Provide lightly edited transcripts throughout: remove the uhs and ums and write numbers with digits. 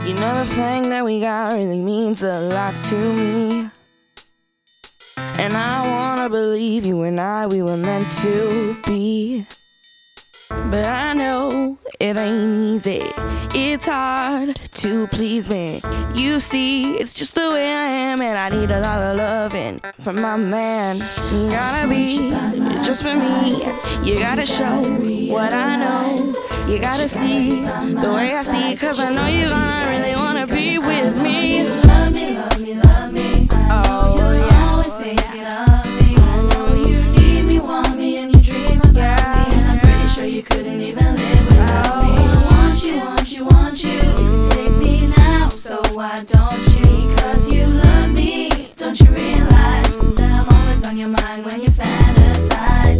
You know the thing that we got really means a lot to me. And I wanna believe you and we were meant to be. But I know it ain't easy, it's hard to please me. You see, it's just the way I am, and I need a lot of loving from my man. You gotta be just for me, you gotta show what I know. You gotta see the way I see, 'cause I know you're gonna really wanna be with me. Love me, love me, love me. Oh, you're always thinking of me. I know you need me, want me, and you dream about me. And I'm pretty sure you couldn't even live without me. I want you, want you, want you. You can take me now, so why don't you? Because you love me. Don't you realize that I'm always on your mind when you fantasize?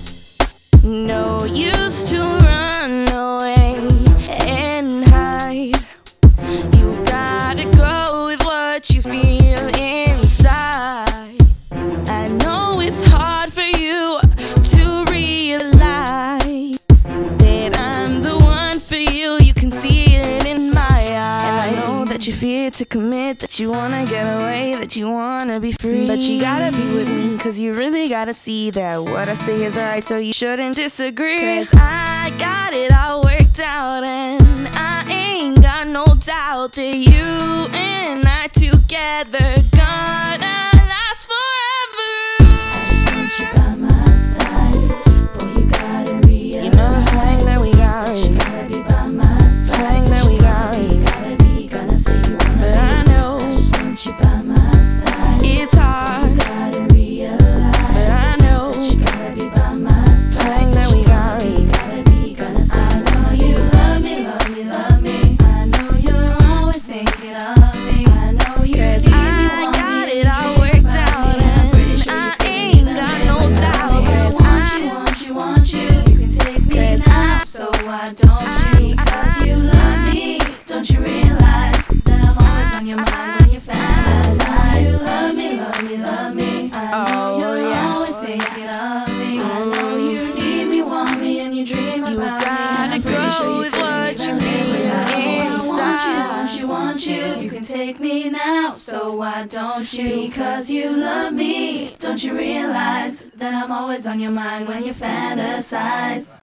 No use to run away and hide. You gotta go with what you feel inside. I know it's hard for you to realize that I'm the one for you. You can see it in my eyes. And I know that you fear to commit, that you wanna get away, that you wanna be free. But you gotta be with me, 'cause you really gotta see that what I say is right, so you shouldn't disagree. 'Cause I got it all worked out, and I ain't got no doubt that you and I together gonna last forever. I just want you by my side. Boy, you gotta realize. You know the thing that we got, you gotta be by my side. thing that we got, you gotta be, gonna say you wanna but be. I know I just want you by my side. it's hard, You gotta realize. but I know you gotta be by my side. thing that we got. You gotta be, gonna say I know you love me, love me, love me. I know you're always thinking of me. I know you 'Cause need me, I want got me, it and all dream worked about out, me. I'm pretty sure and you I couldn't ain't even got live no without doubt. me. I 'Cause want you, want you, want you. You can take me 'Cause now, so why don't you? 'Cause you love me. Don't you realize that I'm always on your mind when you fantasize? You love me, love me, love me. I know you're always thinking of me. I know you need me, want me, and you dream You about me. gotta And I'm pretty go sure you with couldn't what you even live feel without me. I want you, inside. want you, want you. You can take me now, so why don't you? Because you love me. Don't you realize that I'm always on your mind when you fantasize?